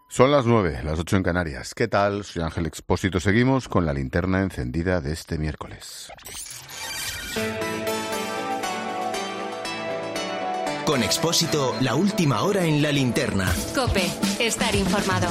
Son las 9, las 8 en Canarias. ¿Qué tal? Soy Ángel Expósito. Seguimos con la linterna encendida de este miércoles. Con Expósito, la última hora en la linterna. COPE, estar informado.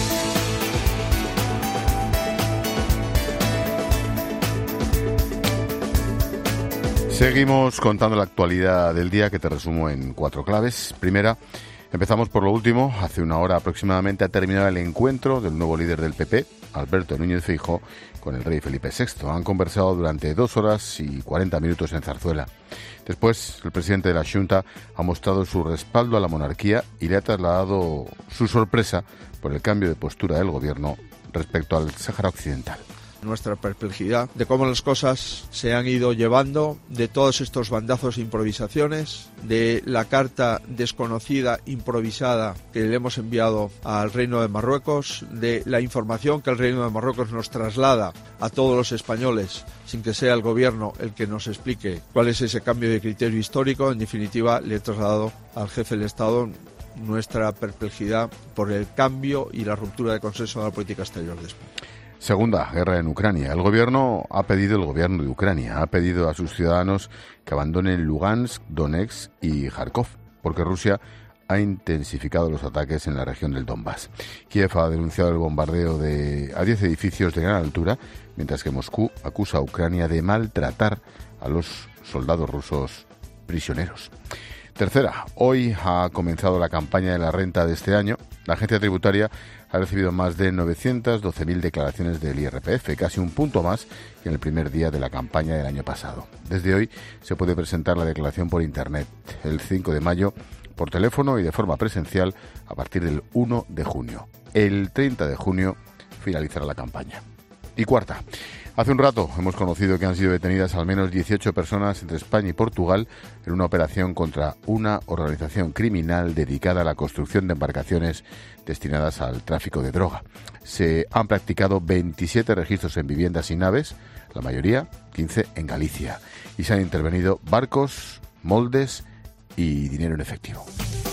Seguimos contando la actualidad del día, que te resumo en 4 claves. Primera, empezamos por lo último. Hace una hora aproximadamente ha terminado el encuentro del nuevo líder del PP, Alberto Núñez Feijóo, con el rey Felipe VI. Han conversado durante 2 horas y 40 minutos en Zarzuela. Después, el presidente de la Xunta ha mostrado su respaldo a la monarquía y le ha trasladado su sorpresa por el cambio de postura del gobierno respecto al Sáhara Occidental. Nuestra perplejidad de cómo las cosas se han ido llevando, de todos estos bandazos e improvisaciones, de la carta desconocida, improvisada, que le hemos enviado al Reino de Marruecos, de la información que el Reino de Marruecos nos traslada a todos los españoles, sin que sea el gobierno el que nos explique cuál es ese cambio de criterio histórico. En definitiva, le he trasladado al jefe del Estado nuestra perplejidad por el cambio y la ruptura de consenso de la política exterior de España. Segunda guerra en Ucrania. El gobierno de Ucrania ha pedido a sus ciudadanos que abandonen Lugansk, Donetsk y Kharkov, porque Rusia ha intensificado los ataques en la región del Donbass. Kiev ha denunciado el bombardeo a 10 edificios de gran altura, mientras que Moscú acusa a Ucrania de maltratar a los soldados rusos prisioneros. Tercera, hoy ha comenzado la campaña de la renta de este año. La agencia tributaria ha recibido más de 912.000 declaraciones del IRPF, casi un punto más que en el primer día de la campaña del año pasado. Desde hoy se puede presentar la declaración por Internet, el 5 de mayo, por teléfono y de forma presencial a partir del 1 de junio. El 30 de junio finalizará la campaña. Y cuarta, hace un rato hemos conocido que han sido detenidas al menos 18 personas entre España y Portugal en una operación contra una organización criminal dedicada a la construcción de embarcaciones destinadas al tráfico de droga. Se han practicado 27 registros en viviendas y naves, la mayoría, 15 en Galicia, y se han intervenido barcos, moldes y dinero en efectivo.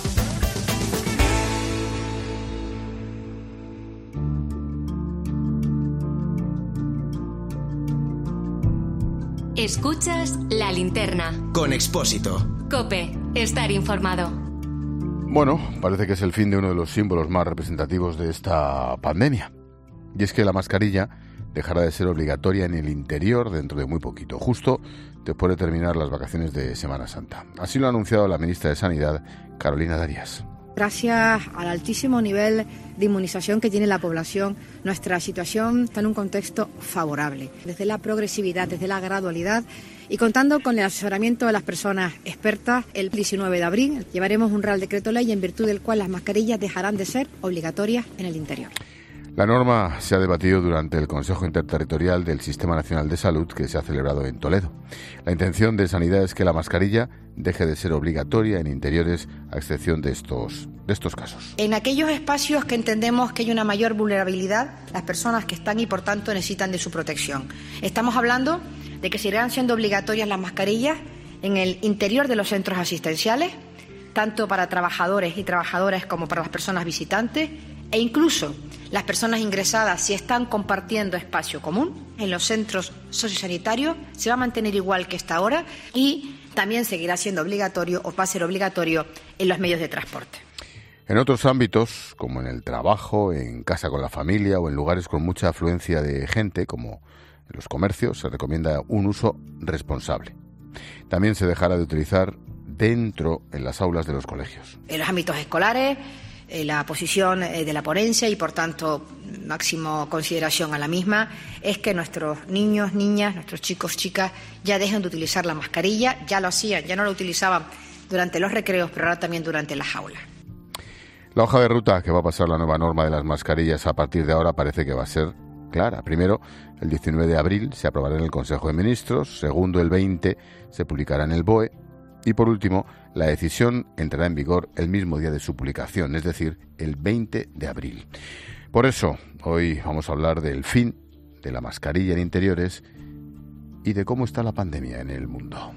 Escuchas la linterna. Con Expósito. COPE, estar informado. Bueno, parece que es el fin de uno de los símbolos más representativos de esta pandemia. Y es que la mascarilla dejará de ser obligatoria en el interior dentro de muy poquito, justo después de terminar las vacaciones de Semana Santa. Así lo ha anunciado la ministra de Sanidad, Carolina Darias. Gracias al altísimo nivel de inmunización que tiene la población, nuestra situación está en un contexto favorable. Desde la progresividad, desde la gradualidad y contando con el asesoramiento de las personas expertas, el 19 de abril llevaremos un Real Decreto Ley en virtud del cual las mascarillas dejarán de ser obligatorias en el interior. La norma se ha debatido durante el Consejo Interterritorial del Sistema Nacional de Salud que se ha celebrado en Toledo. La intención de Sanidad es que la mascarilla deje de ser obligatoria en interiores a excepción de estos casos. En aquellos espacios que entendemos que hay una mayor vulnerabilidad, las personas que están y por tanto necesitan de su protección. Estamos hablando de que seguirán siendo obligatorias las mascarillas en el interior de los centros asistenciales, tanto para trabajadores y trabajadoras como para las personas visitantes, e incluso las personas ingresadas, si están compartiendo espacio común en los centros sociosanitarios, se va a mantener igual que hasta ahora y también seguirá siendo obligatorio o va a ser obligatorio en los medios de transporte. En otros ámbitos, como en el trabajo, en casa con la familia o en lugares con mucha afluencia de gente, como en los comercios, se recomienda un uso responsable. También se dejará de utilizar dentro en las aulas de los colegios. En los ámbitos escolares, la posición de la ponencia y, por tanto, máximo consideración a la misma, es que nuestros niños, niñas, nuestros chicos, chicas, ya dejen de utilizar la mascarilla. Ya lo hacían, ya no lo utilizaban durante los recreos, pero ahora también durante las aulas. La hoja de ruta que va a pasar la nueva norma de las mascarillas a partir de ahora parece que va a ser clara. Primero, el 19 de abril se aprobará en el Consejo de Ministros. Segundo, el 20 se publicará en el BOE. Y por último, la decisión entrará en vigor el mismo día de su publicación, es decir, el 20 de abril. Por eso, hoy vamos a hablar del fin de la mascarilla en interiores y de cómo está la pandemia en el mundo.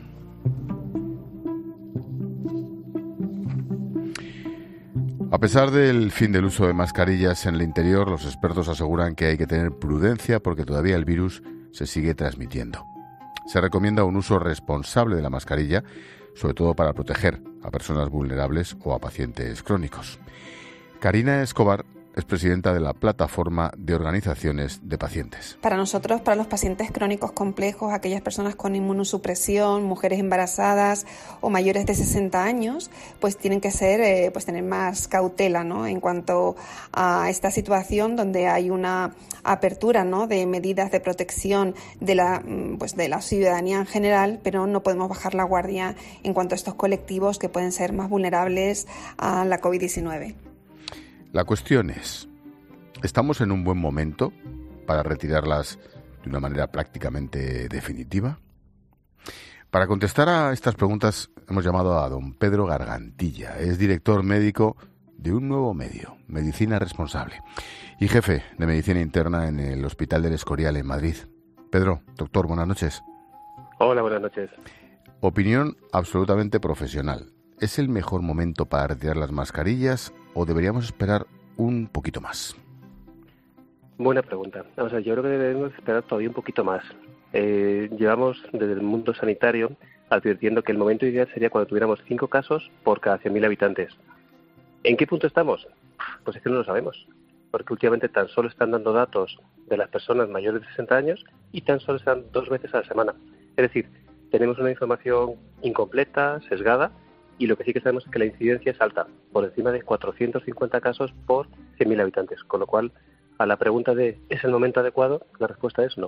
A pesar del fin del uso de mascarillas en el interior, los expertos aseguran que hay que tener prudencia porque todavía el virus se sigue transmitiendo. Se recomienda un uso responsable de la mascarilla, sobre todo para proteger a personas vulnerables o a pacientes crónicos. Karina Escobar es presidenta de la Plataforma de Organizaciones de Pacientes. Para nosotros, para los pacientes crónicos complejos, aquellas personas con inmunosupresión, mujeres embarazadas o mayores de 60 años, pues tienen que ser, tener más cautela, ¿no? En cuanto a esta situación donde hay una apertura, ¿no? De medidas de protección de la ciudadanía en general, pero no podemos bajar la guardia en cuanto a estos colectivos que pueden ser más vulnerables a la COVID-19. La cuestión es, ¿estamos en un buen momento para retirarlas de una manera prácticamente definitiva? Para contestar a estas preguntas hemos llamado a don Pedro Gargantilla. Es director médico de un nuevo medio, Medicina Responsable, y jefe de Medicina Interna en el Hospital del Escorial en Madrid. Pedro, doctor, buenas noches. Hola, buenas noches. Opinión absolutamente profesional. ¿Es el mejor momento para retirar las mascarillas o deberíamos esperar un poquito más? Buena pregunta. O sea, yo creo que debemos esperar todavía un poquito más. Llevamos desde el mundo sanitario advirtiendo que el momento ideal sería cuando tuviéramos 5 casos por cada 100.000 habitantes. ¿En qué punto estamos? Pues es que no lo sabemos, porque últimamente tan solo están dando datos de las personas mayores de 60 años y tan solo están 2 veces a la semana. Es decir, tenemos una información incompleta, sesgada, y lo que sí que sabemos es que la incidencia es alta, por encima de 450 casos por 100.000 habitantes, con lo cual, a la pregunta de ¿es el momento adecuado?, la respuesta es no.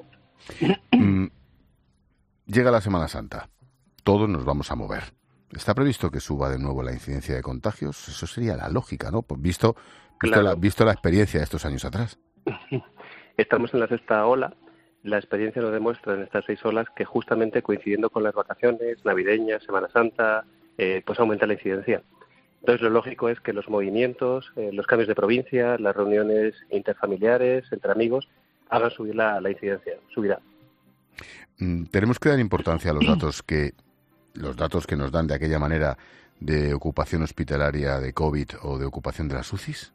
Llega la Semana Santa, todos nos vamos a mover. ¿Está previsto que suba de nuevo la incidencia de contagios? Eso sería la lógica, ¿no? Pues visto la experiencia de estos años atrás. Estamos en la 6ª ola. La experiencia nos demuestra en estas 6 olas que justamente coincidiendo con las vacaciones navideñas, Semana Santa, pues aumenta la incidencia. Entonces lo lógico es que los movimientos, los cambios de provincia, las reuniones interfamiliares, entre amigos, hagan subir la incidencia, subirá. Tenemos que dar importancia a los datos que nos dan de aquella manera de ocupación hospitalaria de COVID o de ocupación de las UCIs.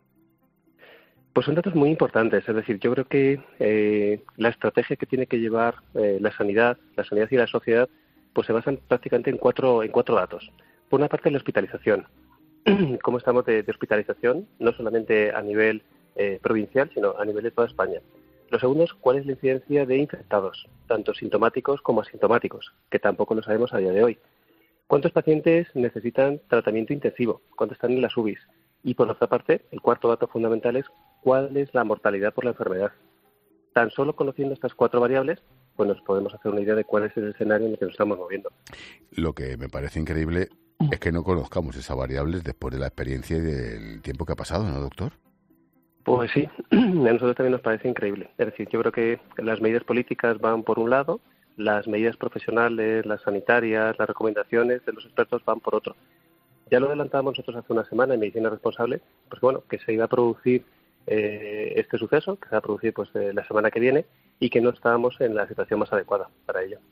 Pues son datos muy importantes, es decir, yo creo que la estrategia que tiene que llevar la sanidad y la sociedad, pues se basan prácticamente en cuatro datos. Por una parte, la hospitalización. ¿Cómo estamos de hospitalización? No solamente a nivel provincial, sino a nivel de toda España. Lo segundo es cuál es la incidencia de infectados, tanto sintomáticos como asintomáticos, que tampoco lo sabemos a día de hoy. ¿Cuántos pacientes necesitan tratamiento intensivo? ¿Cuántos están en las UBIs? Y por otra parte, el cuarto dato fundamental es cuál es la mortalidad por la enfermedad. Tan solo conociendo estas 4 variables, pues nos podemos hacer una idea de cuál es el escenario en el que nos estamos moviendo. Lo que me parece increíble es que no conozcamos esas variables después de la experiencia y del tiempo que ha pasado, ¿no, doctor? Pues sí, a nosotros también nos parece increíble. Es decir, yo creo que las medidas políticas van por un lado, las medidas profesionales, las sanitarias, las recomendaciones de los expertos van por otro. Ya lo adelantábamos nosotros hace una semana en Medicina Responsable, pues bueno, que se iba a producir este suceso, que se va a producir pues la semana que viene y que no estábamos en la situación más adecuada para ello.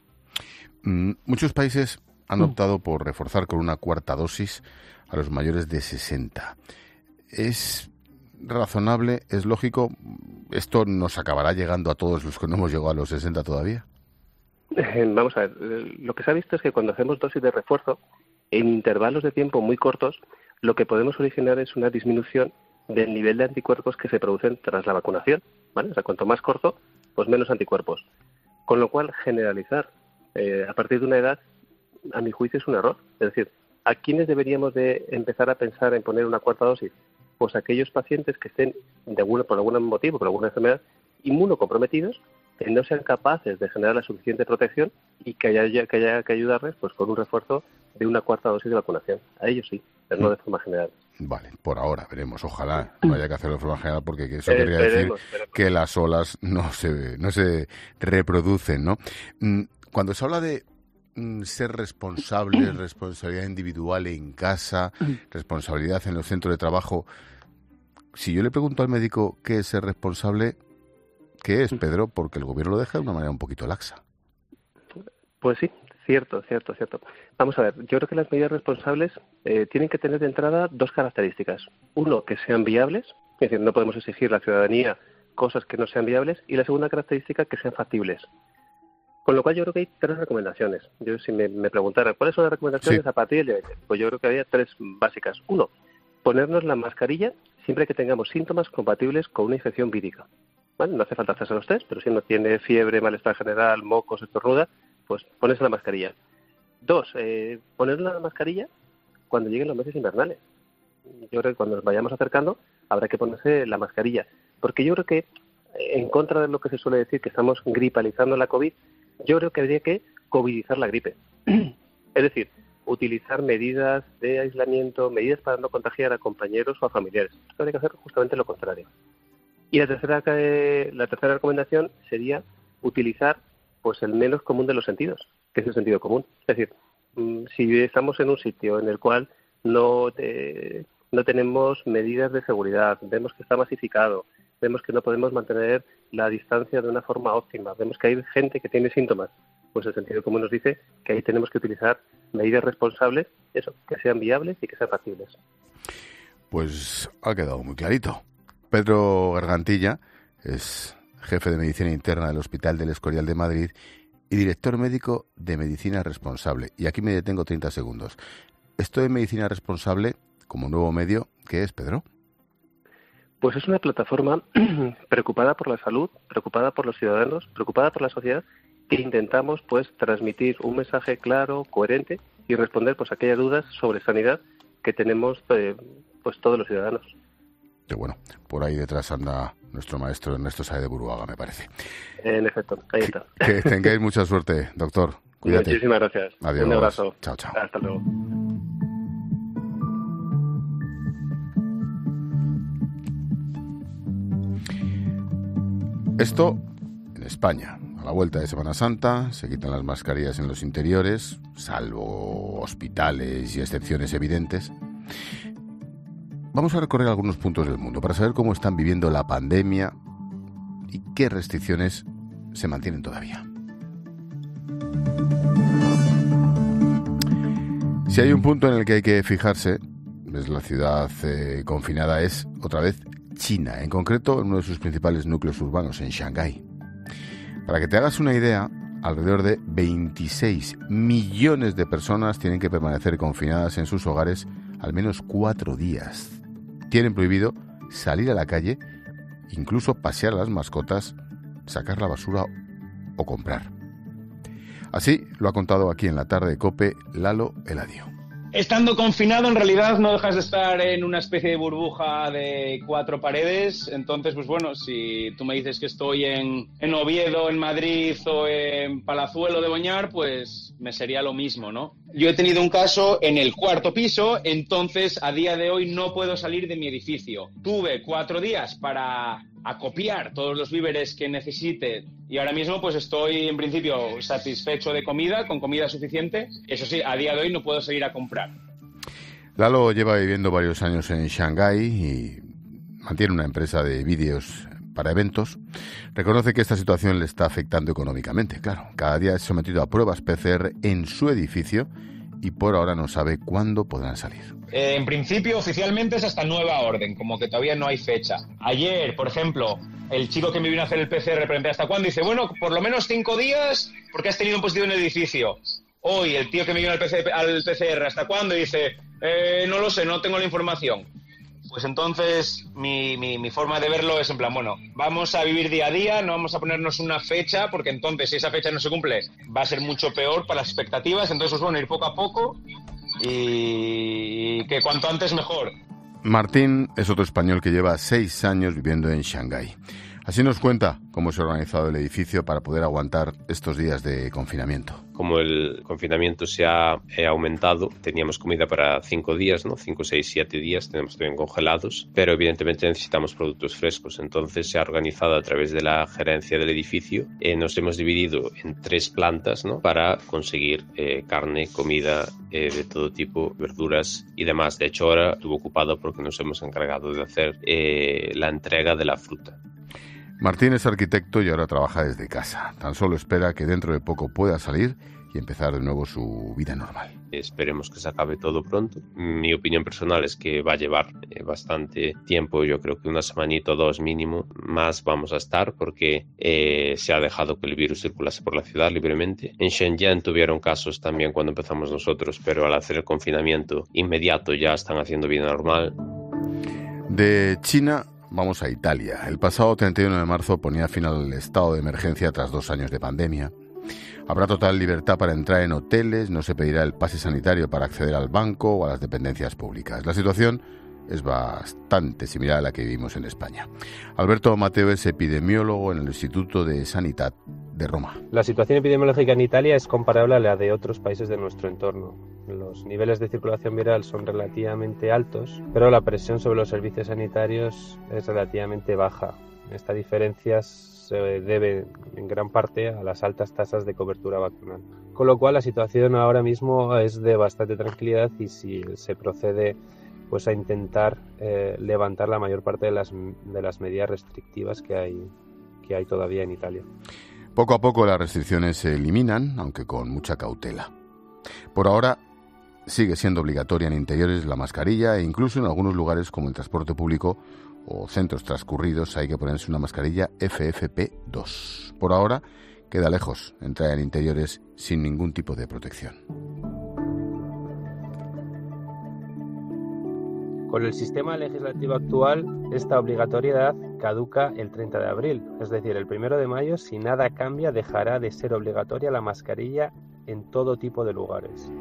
Muchos países han optado por reforzar con una 4ª dosis a los mayores de 60. ¿Es razonable? ¿Es lógico? ¿Esto nos acabará llegando a todos los que no hemos llegado a los 60 todavía? Vamos a ver, lo que se ha visto es que cuando hacemos dosis de refuerzo, en intervalos de tiempo muy cortos, lo que podemos originar es una disminución del nivel de anticuerpos que se producen tras la vacunación, ¿vale? O sea, cuanto más corto, pues menos anticuerpos. Con lo cual, generalizar a partir de una edad, a mi juicio, es un error. Es decir, ¿a quiénes deberíamos de empezar a pensar en poner una 4ª dosis? Pues aquellos pacientes que estén, por algún motivo, por alguna enfermedad, inmunocomprometidos, que no sean capaces de generar la suficiente protección y que haya que ayudarles pues con un refuerzo de una 4ª dosis de vacunación. A ellos sí, pero no de forma general. Vale, por ahora veremos. Ojalá no haya que hacerlo de forma general porque eso querría decir que las olas no se reproducen, ¿no? Cuando se habla de ser responsables, responsabilidad individual en casa, responsabilidad en los centros de trabajo, si yo le pregunto al médico qué es ser responsable, ¿qué es, Pedro? Porque el gobierno lo deja de una manera un poquito laxa. Pues sí, Cierto. Vamos a ver, yo creo que las medidas responsables tienen que tener de entrada dos características. Uno, que sean viables, es decir, no podemos exigir a la ciudadanía cosas que no sean viables, y la segunda característica, que sean factibles. Con lo cual yo creo que hay tres recomendaciones. Yo, si me preguntara cuáles son las recomendaciones a partir de hoy, pues yo creo que había tres básicas. Uno, ponernos la mascarilla siempre que tengamos síntomas compatibles con una infección vírica. ¿Vale? No hace falta hacerse los test, pero si uno tiene fiebre, malestar general, mocos, estornuda, pues ponerse la mascarilla. Dos, ponernos la mascarilla cuando lleguen los meses invernales. Yo creo que cuando nos vayamos acercando habrá que ponerse la mascarilla. Porque yo creo que, en contra de lo que se suele decir, que estamos gripalizando la COVID, yo creo que habría que covidizar la gripe. Es decir, utilizar medidas de aislamiento, medidas para no contagiar a compañeros o a familiares. Habría que hacer justamente lo contrario. Y la tercera recomendación sería utilizar pues el menos común de los sentidos, que es el sentido común. Es decir, si estamos en un sitio en el cual no tenemos medidas de seguridad, vemos que está masificado, vemos que no podemos mantener la distancia de una forma óptima, vemos que hay gente que tiene síntomas, pues el sentido común nos dice que ahí tenemos que utilizar medidas responsables, eso, que sean viables y que sean factibles. Pues ha quedado muy clarito. Pedro Gargantilla es jefe de Medicina Interna del Hospital del Escorial de Madrid y director médico de Medicina Responsable. Y aquí me detengo 30 segundos. Esto de Medicina Responsable, como nuevo medio, ¿qué es, Pedro? Pues es una plataforma preocupada por la salud, preocupada por los ciudadanos, preocupada por la sociedad, que intentamos pues transmitir un mensaje claro, coherente y responder pues a aquellas dudas sobre sanidad que tenemos pues todos los ciudadanos. Que bueno, por ahí detrás anda nuestro maestro Ernesto Sáez de Buruaga, me parece. En efecto, ahí está. Que tengáis mucha suerte, doctor. Cuídate. Muchísimas gracias. Adiós. Un abrazo. Chao, chao. Hasta luego. Esto en España. A la vuelta de Semana Santa se quitan las mascarillas en los interiores, salvo hospitales y excepciones evidentes. Vamos a recorrer algunos puntos del mundo para saber cómo están viviendo la pandemia y qué restricciones se mantienen todavía. Si hay un punto en el que hay que fijarse, es la ciudad confinada, es otra vez China, en concreto en uno de sus principales núcleos urbanos, en Shanghái. Para que te hagas una idea, alrededor de 26 millones de personas tienen que permanecer confinadas en sus hogares al menos 4 días. Tienen prohibido salir a la calle, incluso pasear a las mascotas, sacar la basura o comprar. Así lo ha contado aquí en la tarde de COPE Lalo Eladio. Estando confinado, en realidad no dejas de estar en una especie de burbuja de 4 paredes. Entonces, pues bueno, si tú me dices que estoy en Oviedo, en Madrid o en Palazuelo de Boñar, pues me sería lo mismo, ¿no? Yo he tenido un caso en el 4º piso, entonces a día de hoy no puedo salir de mi edificio. Tuve 4 días para acopiar todos los víveres que necesite y ahora mismo pues estoy en principio satisfecho de comida, con comida suficiente. Eso sí, a día de hoy no puedo salir a comprar. Lalo lleva viviendo varios años en Shanghái y mantiene una empresa de vídeos para eventos. Reconoce que esta situación le está afectando económicamente. Claro, cada día es sometido a pruebas PCR en su edificio y por ahora no sabe cuándo podrán salir. En principio, oficialmente es hasta nueva orden, como que todavía no hay fecha. Ayer, por ejemplo, el chico que me vino a hacer el PCR, pregunté ¿hasta cuándo? Dice, bueno, por lo menos 5 días porque has tenido un positivo en el edificio. Hoy, el tío que me vino al PCR, ¿hasta cuándo? Dice, no lo sé, no tengo la información. Pues entonces mi forma de verlo es en plan, bueno, vamos a vivir día a día, no vamos a ponernos una fecha, porque entonces si esa fecha no se cumple va a ser mucho peor para las expectativas. Entonces, pues bueno, ir poco a poco y que cuanto antes mejor. Martín es otro español que lleva 6 años viviendo en Shanghái. Así nos cuenta cómo se ha organizado el edificio para poder aguantar estos días de confinamiento. Como el confinamiento se ha aumentado, teníamos comida para 5 días, ¿no? 5, 6, 7 días, tenemos también congelados, pero evidentemente necesitamos productos frescos. Entonces se ha organizado a través de la gerencia del edificio. Nos hemos dividido en 3 plantas, ¿no? Para conseguir carne, comida de todo tipo, verduras y demás. De hecho, ahora estuvo ocupado porque nos hemos encargado de hacer la entrega de la fruta. Martín es arquitecto y ahora trabaja desde casa. Tan solo espera que dentro de poco pueda salir y empezar de nuevo su vida normal. Esperemos que se acabe todo pronto. Mi opinión personal es que va a llevar bastante tiempo, yo creo que una semanita o dos mínimo más vamos a estar, porque se ha dejado que el virus circulase por la ciudad libremente. En Shenzhen tuvieron casos también cuando empezamos nosotros, pero al hacer el confinamiento inmediato ya están haciendo vida normal. De China vamos a Italia. El pasado 31 de marzo ponía fin al estado de emergencia tras 2 años de pandemia. Habrá total libertad para entrar en hoteles, no se pedirá el pase sanitario para acceder al banco o a las dependencias públicas. La situación es bastante similar a la que vivimos en España. Alberto Mateo es epidemiólogo en el Instituto de Sanidad de Roma. La situación epidemiológica en Italia es comparable a la de otros países de nuestro entorno. Los niveles de circulación viral son relativamente altos, pero la presión sobre los servicios sanitarios es relativamente baja. Esta diferencia se debe en gran parte a las altas tasas de cobertura vacunal. Con lo cual la situación ahora mismo es de bastante tranquilidad y si se procede pues a intentar levantar la mayor parte de las medidas restrictivas que hay todavía en Italia. Poco a poco las restricciones se eliminan, aunque con mucha cautela. Por ahora sigue siendo obligatoria en interiores la mascarilla e incluso en algunos lugares como el transporte público o centros transcurridos hay que ponerse una mascarilla FFP2. Por ahora queda lejos entrar en interiores sin ningún tipo de protección. Con el sistema legislativo actual, esta obligatoriedad caduca el 30 de abril, es decir, el 1 de mayo, si nada cambia, dejará de ser obligatoria la mascarilla en todo tipo de lugares.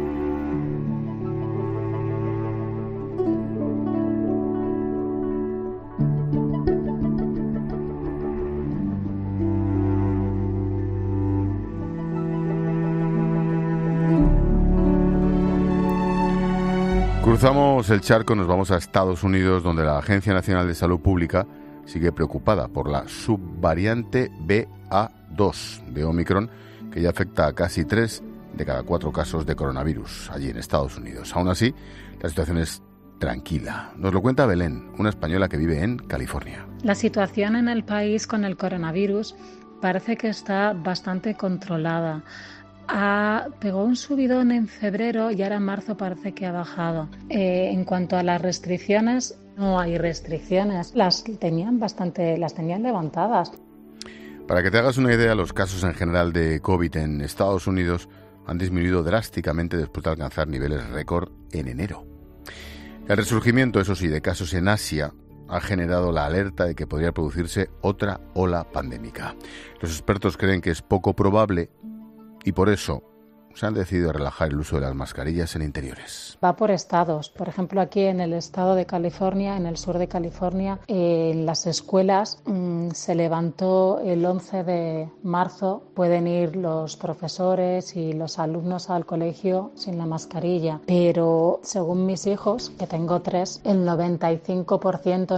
Cruzamos el charco, nos vamos a Estados Unidos, donde la Agencia Nacional de Salud Pública sigue preocupada por la subvariante BA2 de Omicron, que ya afecta a casi 3 de cada 4 casos de coronavirus allí en Estados Unidos. Aún así, la situación es tranquila. Nos lo cuenta Belén, una española que vive en California. La situación en el país con el coronavirus parece que está bastante controlada. Pegó un subidón en febrero y ahora en marzo parece que ha bajado. En cuanto a las restricciones, no hay restricciones. Las tenían levantadas. Para que te hagas una idea, los casos en general de COVID en Estados Unidos han disminuido drásticamente después de alcanzar niveles récord en enero. El resurgimiento, eso sí, de casos en Asia ha generado la alerta de que podría producirse otra ola pandémica. Los expertos creen que es poco probable y por eso se han decidido relajar el uso de las mascarillas en interiores. Va por estados. Por ejemplo, aquí en el estado de California, en el sur de California, en las escuelas se levantó el 11 de marzo. Pueden ir los profesores y los alumnos al colegio sin la mascarilla. Pero según mis hijos, que tengo 3, el 95%,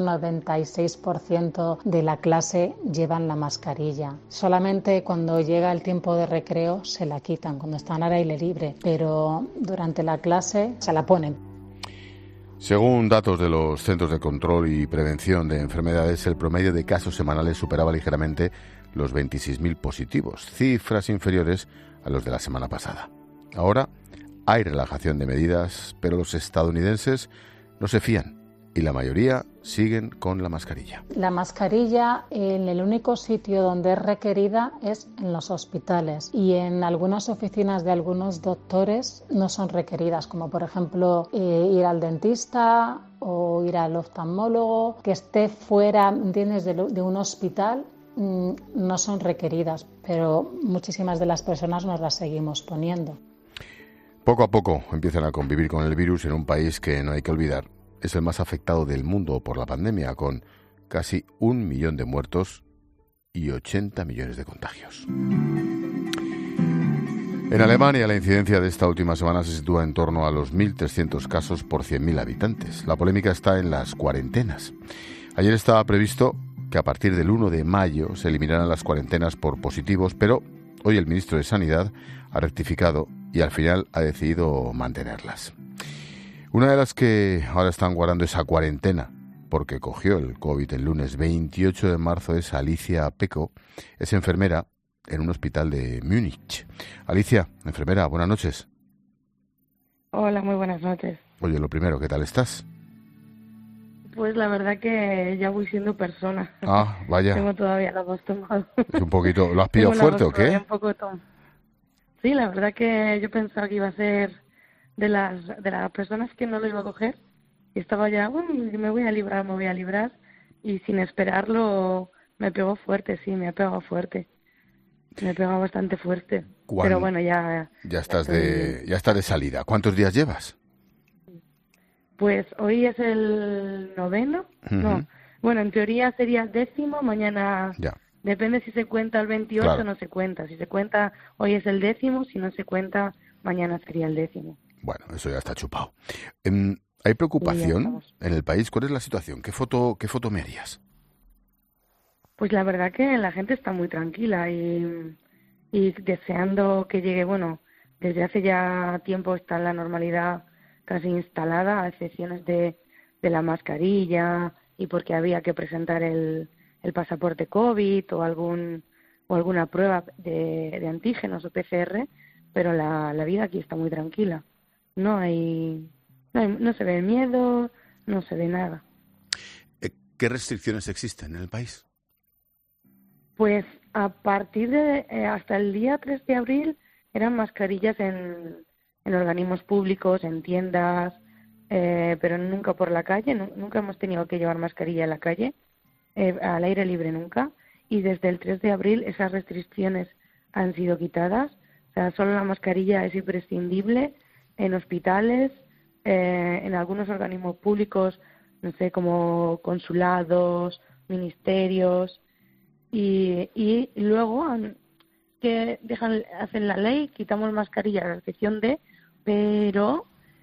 96% de la clase llevan la mascarilla. Solamente cuando llega el tiempo de recreo se la quitan, cuando están al aire libre, pero durante la clase se la ponen. Según datos de los Centros de Control y Prevención de Enfermedades, el promedio de casos semanales superaba ligeramente los 26.000 positivos, cifras inferiores a los de la semana pasada. Ahora hay relajación de medidas, pero los estadounidenses no se fían y la mayoría siguen con la mascarilla. La mascarilla en el único sitio donde es requerida es en los hospitales y en algunas oficinas de algunos doctores no son requeridas, como por ejemplo ir al dentista o ir al oftalmólogo, que esté fuera, ¿entiendes?, de un hospital. No son requeridas, pero muchísimas de las personas nos las seguimos poniendo. Poco a poco empiezan a convivir con el virus en un país que, no hay que olvidar, es el más afectado del mundo por la pandemia, con casi 1 millón de muertos y 80 millones de contagios. En Alemania, la incidencia de esta última semana se sitúa en torno a los 1.300 casos por 100.000 habitantes. La polémica está en las cuarentenas. Ayer estaba previsto que a partir del 1 de mayo se eliminaran las cuarentenas por positivos, pero hoy el ministro de Sanidad ha rectificado y al final ha decidido mantenerlas. Una de las que ahora están guardando esa cuarentena, porque cogió el COVID el lunes 28 de marzo, es Alicia Peco. Es enfermera en un hospital de Múnich. Alicia, enfermera, buenas noches. Hola, muy buenas noches. Oye, lo primero, ¿qué tal estás? Pues la verdad que ya voy siendo persona. Ah, vaya. Tengo todavía la voz tomada. Es un poquito, ¿lo has pillado fuerte o qué? Sí, la verdad que yo pensaba que iba a ser de las personas que no lo iba a coger. Y estaba ya, bueno, me voy a librar. Y sin esperarlo me pegó fuerte, sí, me ha pegado fuerte. Me ha pegado bastante fuerte. Pero bueno, ya estás de salida. ¿Cuántos días llevas? Pues hoy es el 9º. No, bueno, en teoría sería el 10º, mañana depende si se cuenta el 28 o no se cuenta. Si se cuenta, hoy es el 10º, si no se cuenta, mañana sería el 10º. Bueno, eso ya está chupado. ¿Hay preocupación en el país? ¿Cuál es la situación? ¿Qué foto me harías? Pues la verdad que la gente está muy tranquila y deseando que llegue, bueno, desde hace ya tiempo está la normalidad casi instalada, a excepciones de la mascarilla y porque había que presentar el pasaporte COVID o alguna prueba de antígenos o PCR, pero la vida aquí está muy tranquila. No se ve miedo, no se ve nada. ¿Qué restricciones existen en el país? Pues a partir de hasta el día 3 de abril eran mascarillas en organismos públicos, en tiendas, pero nunca por la calle. Nunca hemos tenido que llevar mascarilla en la calle, al aire libre nunca. Y desde el 3 de abril esas restricciones han sido quitadas. O sea, solo la mascarilla es imprescindible en hospitales, en algunos organismos públicos, no sé, como consulados, ministerios, y luego que hacen la ley, quitamos mascarilla a la excepción de, pero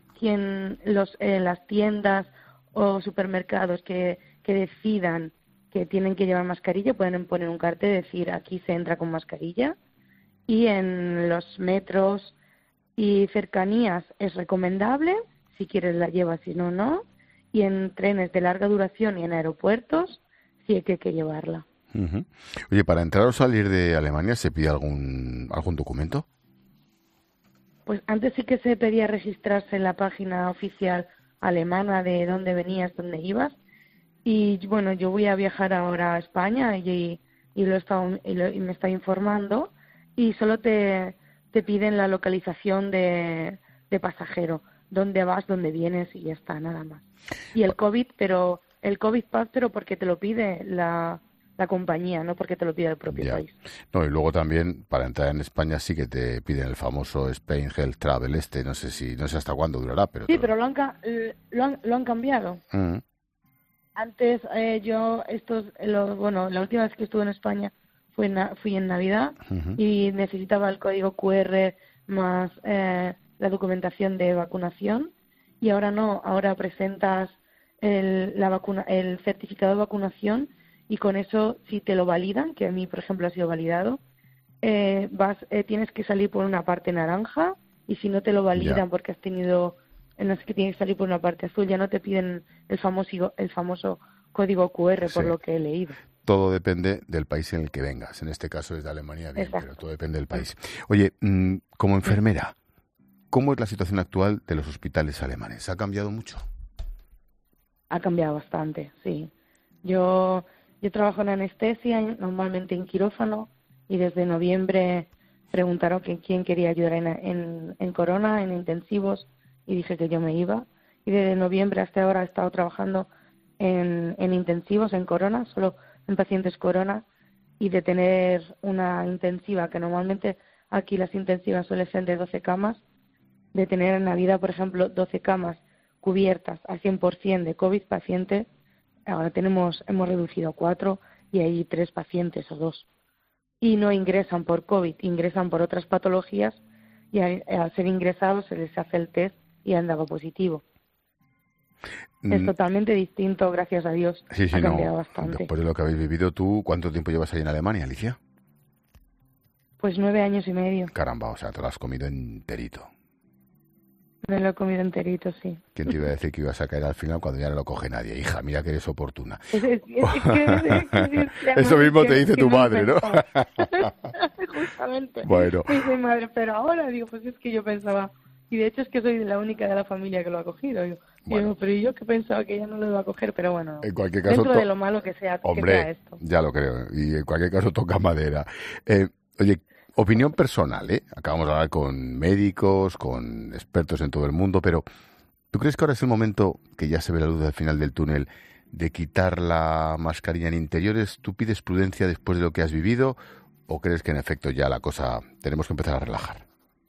las tiendas o supermercados que decidan que tienen que llevar mascarilla pueden poner un cartel y decir aquí se entra con mascarilla, y en los metros y cercanías es recomendable, si quieres la llevas, si no, no, y en trenes de larga duración y en aeropuertos sí que hay que llevarla. Uh-huh. Oye, ¿para entrar o salir de Alemania se pide algún documento? Pues antes sí que se pedía registrarse en la página oficial alemana de dónde venías, dónde ibas, y bueno, yo voy a viajar ahora a España y me está informando, y solo te piden la localización de pasajero, dónde vas, dónde vienes, y ya está, nada más. Y el COVID Pass, pero porque te lo pide la compañía, no porque te lo pide el propio país. No, y luego también para entrar en España sí que te piden el famoso Spain Health Travel no sé hasta cuándo durará, pero sí, pero lo han cambiado. Uh-huh. Antes la última vez que estuve en España fui en Navidad, uh-huh, y necesitaba el código QR más la documentación de vacunación, y ahora no, ahora presentas el certificado de vacunación, y con eso, si te lo validan, que a mí, por ejemplo, ha sido validado, tienes que salir por una parte naranja, y si no te lo validan porque has tenido, no sé, que tienes que salir por una parte azul, ya no te piden el famoso código QR, por lo que he leído. Todo depende del país en el que vengas. En este caso es de Alemania, bien, pero todo depende del país. Oye, como enfermera, ¿cómo es la situación actual de los hospitales alemanes? ¿Ha cambiado mucho? Ha cambiado bastante, sí. Yo trabajo en anestesia, normalmente en quirófano, y desde noviembre preguntaron quién quería ayudar en corona, en intensivos, y dije que yo me iba. Y desde noviembre hasta ahora he estado trabajando en intensivos, en corona, solo en pacientes corona, y de tener una intensiva, que normalmente aquí las intensivas suelen ser de 12 camas, de tener en Navidad, por ejemplo, 12 camas cubiertas al 100% de COVID pacientes. Ahora hemos reducido a 4 y hay 3 pacientes o 2. Y no ingresan por COVID, ingresan por otras patologías, y al ser ingresados se les hace el test y han dado positivo. Es totalmente distinto, gracias a Dios. Sí, ha cambiado bastante. Después de lo que habéis vivido tú, ¿cuánto tiempo llevas ahí en Alemania, Alicia? Pues 9 años y medio. Caramba, o sea, te lo has comido enterito. Me lo he comido enterito, sí. ¿Quién te iba a decir que ibas a caer al final cuando ya no lo coge nadie? Hija, mira que eres oportuna. Eso mismo te dice tu madre, ¿no? Justamente. Bueno. Dice madre, pero ahora digo, pues es que yo pensaba, y de hecho es que soy la única de la familia que lo ha cogido. Digo, pero yo que pensaba que ella no lo iba a coger, pero bueno, en cualquier caso, dentro de lo malo que sea, hombre, que sea esto. Ya lo creo, y en cualquier caso toca madera. Oye, opinión personal, acabamos de hablar con médicos, con expertos en todo el mundo, pero ¿tú crees que ahora es el momento, que ya se ve la luz al final del túnel, de quitar la mascarilla en interiores? ¿Tú pides prudencia después de lo que has vivido o crees que en efecto ya la cosa tenemos que empezar a relajar?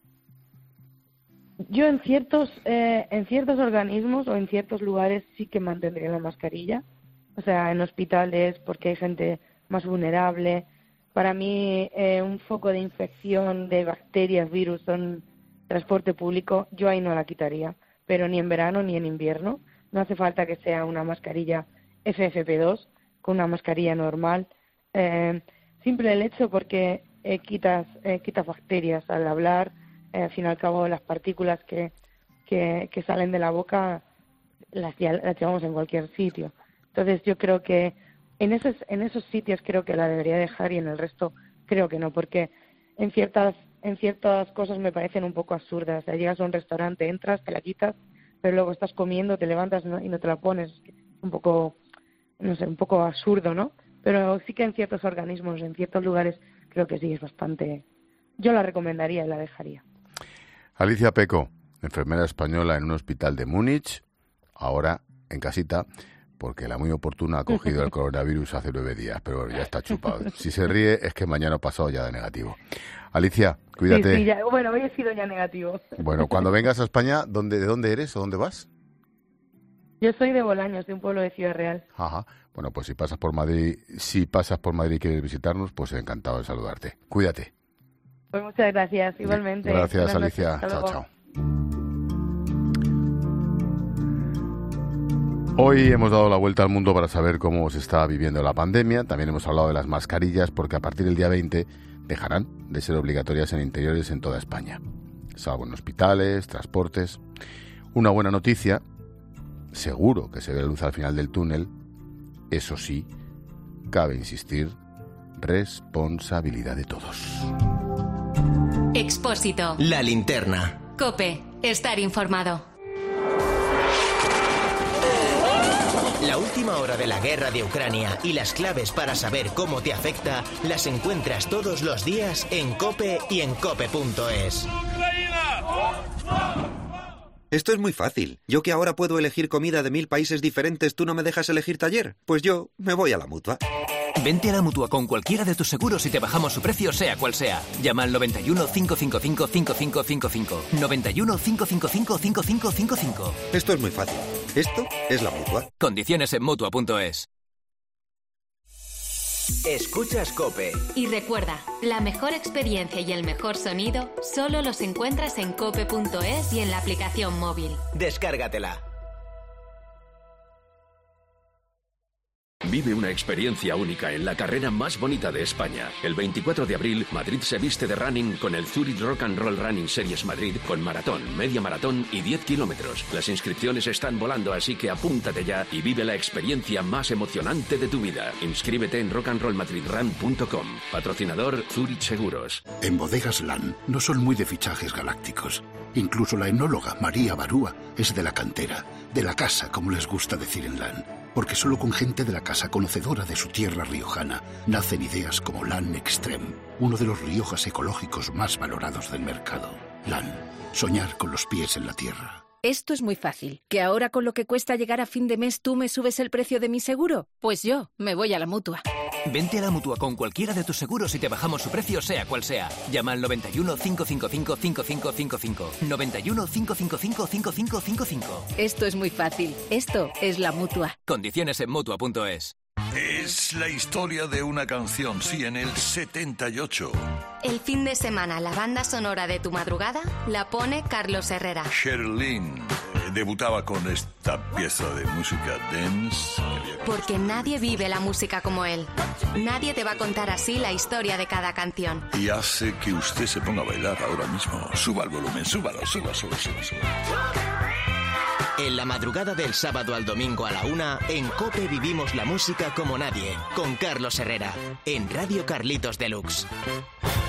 Yo en ciertos organismos o en ciertos lugares sí que mantendría la mascarilla, o sea, en hospitales, porque hay gente más vulnerable. Para mí, un foco de infección de bacterias, virus, en transporte público, yo ahí no la quitaría, pero ni en verano ni en invierno. No hace falta que sea una mascarilla FFP2 con una mascarilla normal. Simple el hecho porque quitas bacterias al hablar. Al fin y al cabo, las partículas que salen de la boca las llevamos en cualquier sitio. Entonces, yo creo que en esos sitios creo que la debería dejar y en el resto creo que no, porque en ciertas cosas me parecen un poco absurdas. O sea, llegas a un restaurante, entras, te la quitas, pero luego estás comiendo, te levantas y no te la pones. Un poco, no sé, un poco absurdo, ¿no? Pero sí que en ciertos organismos, en ciertos lugares, creo que sí es bastante. Yo la recomendaría y la dejaría. Alicia Peco, enfermera española en un hospital de Múnich, ahora en casita, porque la muy oportuna ha cogido el coronavirus hace 9 días, pero bueno, ya está chupado. Si se ríe es que mañana pasado ya da negativo. Alicia, cuídate. Sí, bueno, hoy he sido ya negativo. Bueno, cuando vengas a España, ¿de dónde eres o dónde vas? Yo soy de Bolaños, de un pueblo de Ciudad Real. Ajá. Bueno, pues si pasas por Madrid y quieres visitarnos, pues encantado de saludarte. Cuídate. Pues muchas gracias, igualmente. Gracias, Alicia. Chao. Hoy hemos dado la vuelta al mundo para saber cómo se está viviendo la pandemia. También hemos hablado de las mascarillas, porque a partir del día 20 dejarán de ser obligatorias en interiores en toda España, salvo en hospitales, transportes. Una buena noticia, seguro que se ve la luz al final del túnel. Eso sí, cabe insistir, responsabilidad de todos. Expósito. La linterna. COPE. Estar informado. La última hora de la guerra de Ucrania y las claves para saber cómo te afecta las encuentras todos los días en COPE y en COPE.es. Esto es muy fácil. Yo que ahora puedo elegir comida de 1000 países diferentes, ¿tú no me dejas elegir taller? Pues yo me voy a la Mutua. Vente a la Mutua con cualquiera de tus seguros y te bajamos su precio, sea cual sea. Llama al 91 555 5555. 91 555 5555. Esto es muy fácil. Esto es la Mutua. Condiciones en Mutua.es. Escuchas COPE. Y recuerda, la mejor experiencia y el mejor sonido solo los encuentras en cope.es y en la aplicación móvil. Descárgatela. Vive una experiencia única en la carrera más bonita de España. El 24 de abril, Madrid se viste de running con el Zurich Rock and Roll Running Series Madrid con maratón, media maratón y 10 kilómetros. Las inscripciones están volando, así que apúntate ya y vive la experiencia más emocionante de tu vida. Inscríbete en rockandrollmadridrun.com. Patrocinador Zurich Seguros. En Bodegas LAN no son muy de fichajes galácticos. Incluso la enóloga María Barúa es de la cantera, de la casa, como les gusta decir en LAN. Porque solo con gente de la casa conocedora de su tierra riojana nacen ideas como LAN Extreme, uno de los Riojas ecológicos más valorados del mercado. LAN, soñar con los pies en la tierra. Esto es muy fácil. ¿Que ahora con lo que cuesta llegar a fin de mes tú me subes el precio de mi seguro? Pues yo me voy a la Mutua. Vente a la Mutua con cualquiera de tus seguros y te bajamos su precio, sea cual sea. Llama al 91 555 5555. 91 555 5555. Esto es muy fácil. Esto es la Mutua. Condiciones en Mutua.es. Es la historia de una canción, sí, en el 78. El fin de semana, la banda sonora de tu madrugada la pone Carlos Herrera. Sherlyn, debutaba con esta pieza de música dance. Porque nadie vive la música como él. Nadie te va a contar así la historia de cada canción. Y hace que usted se ponga a bailar ahora mismo. Suba el volumen, súbalo. En la madrugada del sábado al domingo a la 1, en COPE vivimos la música como nadie, con Carlos Herrera, en Radio Carlitos Deluxe.